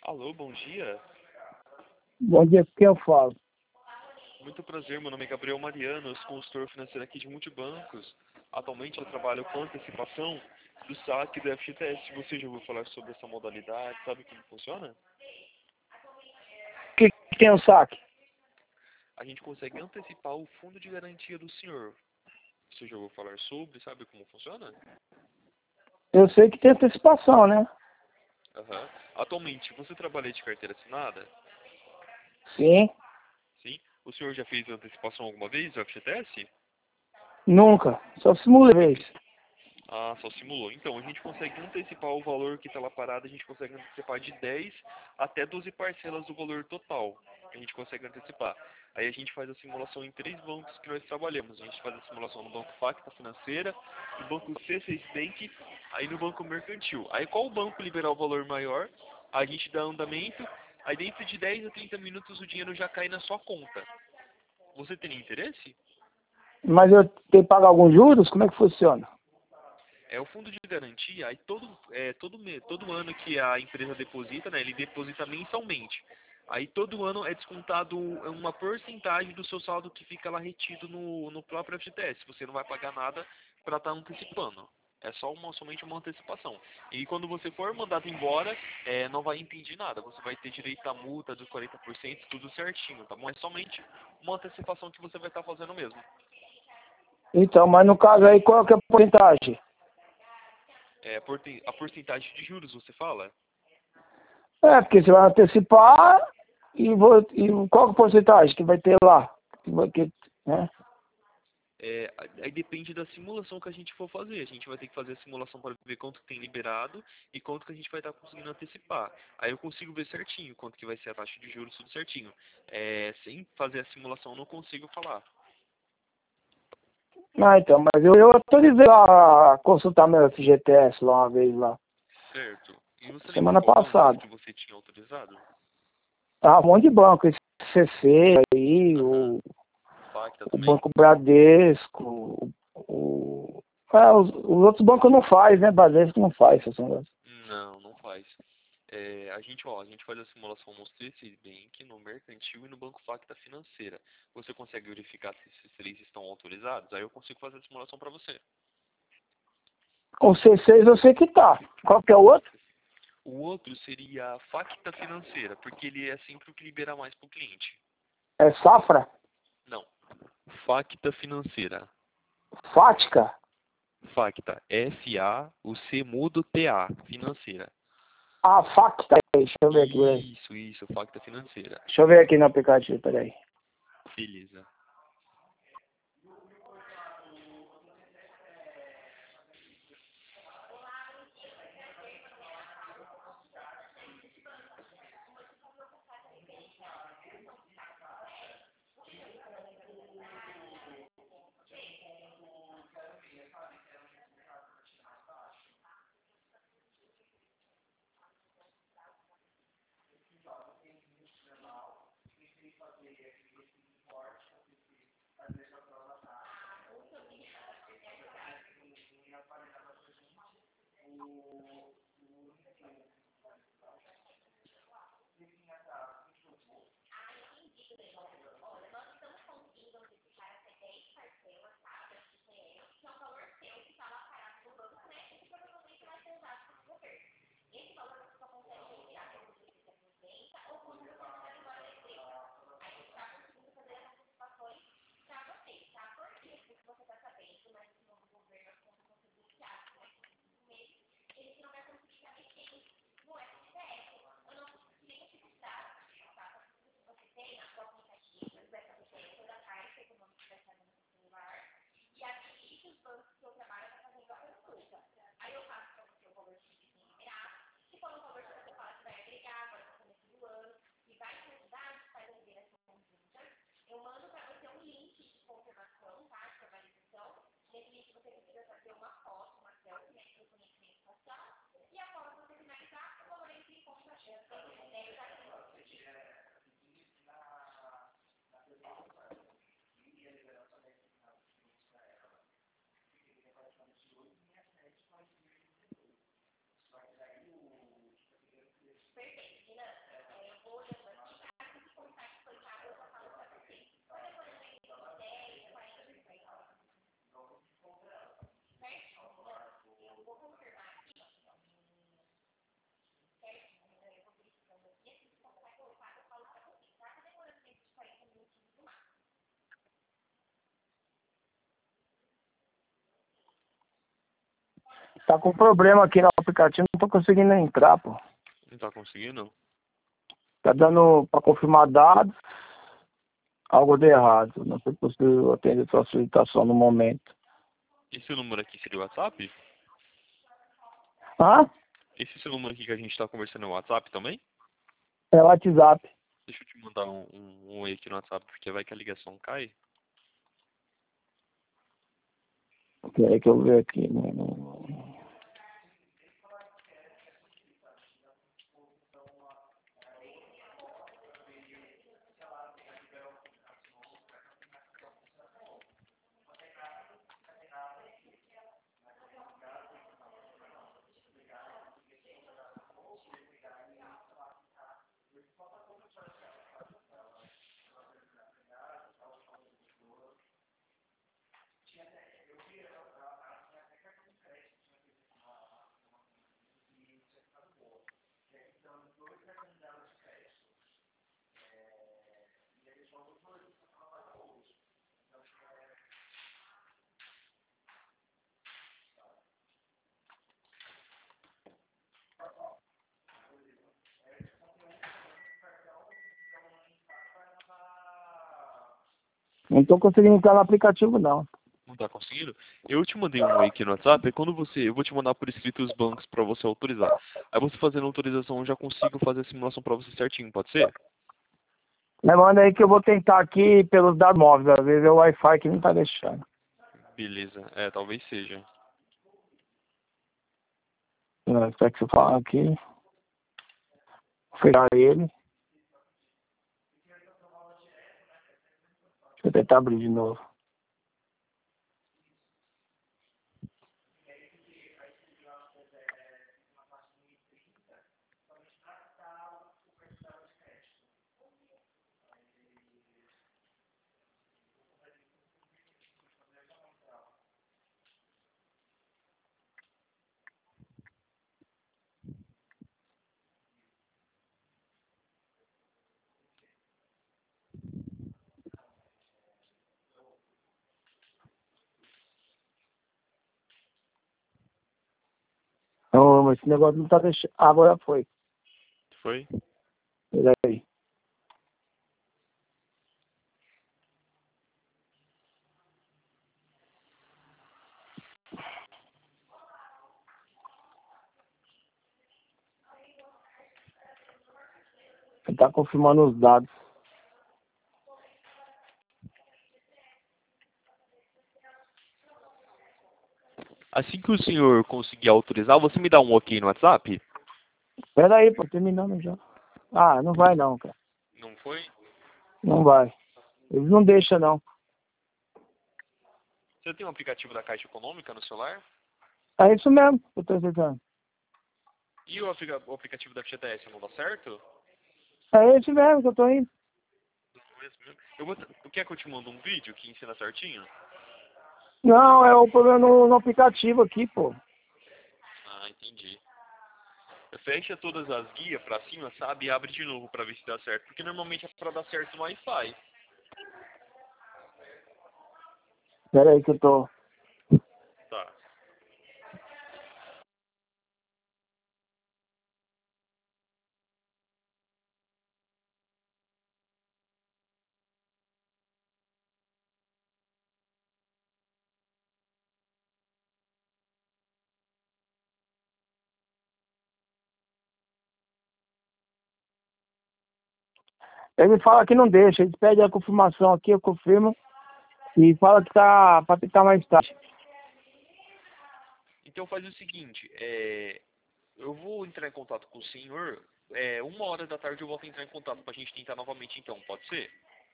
Alô, bom dia. Bom dia, com quem eu falo? Muito prazer, meu nome é Gabriel Mariano, eu sou consultor financeiro aqui de Multibancos. Atualmente eu trabalho com antecipação do saque do FGTS. Você já ouviu falar sobre essa modalidade? Sabe como funciona? O que tem o saque? A gente consegue antecipar o fundo de garantia do senhor. Você já ouviu falar sobre? Sabe como funciona? Eu sei que tem antecipação, né? Aham. Atualmente, você trabalha de carteira assinada? Sim, Sim. O senhor já fez antecipação alguma vez do FGTS? nunca. Só simula vez. Ah, só simulou. Então, a gente consegue antecipar o valor que está lá parado, a gente consegue antecipar de 10 até 12 parcelas do valor total. A gente consegue antecipar. Aí a gente faz a simulação em 3 bancos que nós trabalhamos. A gente faz a simulação no Banco Facta Financeira, no Banco C6 Bank, aí no Banco Mercantil. Aí qual o banco liberar o valor maior, a gente dá andamento, aí dentro de 10 a 30 minutos o dinheiro já cai na sua conta. Você tem interesse? Mas eu tenho que pagar alguns juros? Como é que funciona? É o fundo de garantia, aí todo ano que a empresa deposita, né, ele deposita mensalmente. Aí todo ano é descontado uma porcentagem do seu saldo que fica lá retido no próprio FGTS. Você não vai pagar nada para estar antecipando. É só somente uma antecipação. E quando você for mandado embora, não vai impedir nada. Você vai ter direito à multa dos 40%, tudo certinho, tá bom? É somente uma antecipação que você vai estar fazendo mesmo. Então, mas no caso aí, qual que é a porcentagem? A porcentagem de juros, você fala? É, porque você vai antecipar e qual que é a porcentagem que vai ter lá? Né? Aí depende da simulação que a gente for fazer. A gente vai ter que fazer a simulação para ver quanto que tem liberado e quanto que a gente vai estar conseguindo antecipar. Aí eu consigo ver certinho quanto que vai ser a taxa de juros, tudo certinho. Sem fazer a simulação eu não consigo falar. Ah, então, mas eu autorizei lá a consultar meu FGTS lá uma vez lá, Certo. E você lembra semana qual banco passada. que você tinha autorizado? Ah, um monte de banco, esse CC aí, Aham. Facta o também? Banco Bradesco, os outros bancos não faz, né? Bradesco não faz essas coisas. Não, não faz. A gente faz a simulação no C6 Bank, no Mercantil e no Banco Facta Financeira. Você consegue verificar se esses três estão autorizados? Aí eu consigo fazer a simulação para você. Com C6 eu sei que tá. Qual que é o outro? O outro seria a Facta Financeira, porque ele é sempre o que libera mais para o cliente. É Safra? Não. Facta Financeira. Fática? Facta. F-A, o C mudo T-A. Financeira. Ah, Facta. Deixa eu ver aqui, peraí. Isso, Facta Financeira. Deixa eu ver aqui no aplicativo, peraí. Beleza. Tá com problema aqui no aplicativo, não tô conseguindo entrar, pô. Não tá conseguindo? Tá dando pra confirmar dados, algo de errado. Não foi possível atender sua solicitação no momento. Esse número aqui seria o WhatsApp? Hã? Esse seu número aqui que a gente tá conversando é o WhatsApp também? É o WhatsApp. Deixa eu te mandar um oi aqui no WhatsApp, porque vai que a ligação cai. Peraí que eu ver aqui. Não tô conseguindo entrar no aplicativo, não. Não tá conseguindo? Eu te mandei um oi aqui no WhatsApp, é quando eu vou te mandar por escrito os bancos pra você autorizar. Aí você fazendo a autorização, eu já consigo fazer a simulação pra você certinho, pode ser? Mas manda aí que eu vou tentar aqui pelos dados móveis. Às vezes é o Wi-Fi que não tá deixando. Beleza, talvez seja. Espera que você fala aqui. Vou fechar ele. Deixa eu tentar abrir de novo. Não, mas esse negócio não tá deixando. Agora foi. Foi? Peraí. Ele tá confirmando os dados. Assim que o senhor conseguir autorizar, você me dá um ok no WhatsApp? Peraí, pô, terminando já. Ah, não vai não, cara. Não foi? Não vai. Eles não deixam, não. Você tem um aplicativo da Caixa Econômica no celular? É isso mesmo que eu tô tentando. E o aplicativo da FGTS não dá certo? É esse mesmo que eu tô indo. Não é esse mesmo? Quer que eu te mando um vídeo que ensina certinho? Não, é o problema no aplicativo aqui, pô. Ah, entendi. Fecha todas as guias pra cima, sabe? E abre de novo pra ver se dá certo. Porque normalmente é pra dar certo no Wi-Fi. Peraí que eu tô. Tá. Ele fala que não deixa, ele pede a confirmação aqui, eu confirmo. E fala que tá pra tentar mais tarde. Então faz o seguinte, eu vou entrar em contato com o senhor, 1 hora da tarde eu volto a entrar em contato pra gente tentar novamente então, pode ser?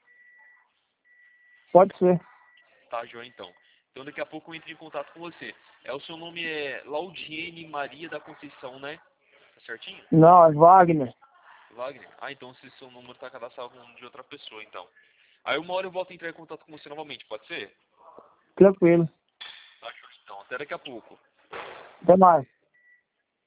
Pode ser. Tá, João, então. Então daqui a pouco eu entro em contato com você. O seu nome é Laudiene Maria da Conceição, né? Tá certinho? Não, é Wagner. Wagner? Ah, então se seu número tá cadastrado com o nome de outra pessoa, então. Aí 1 hora eu volto a entrar em contato com você novamente, pode ser? Tranquilo. Tá, show, então. Até daqui a pouco. Até mais.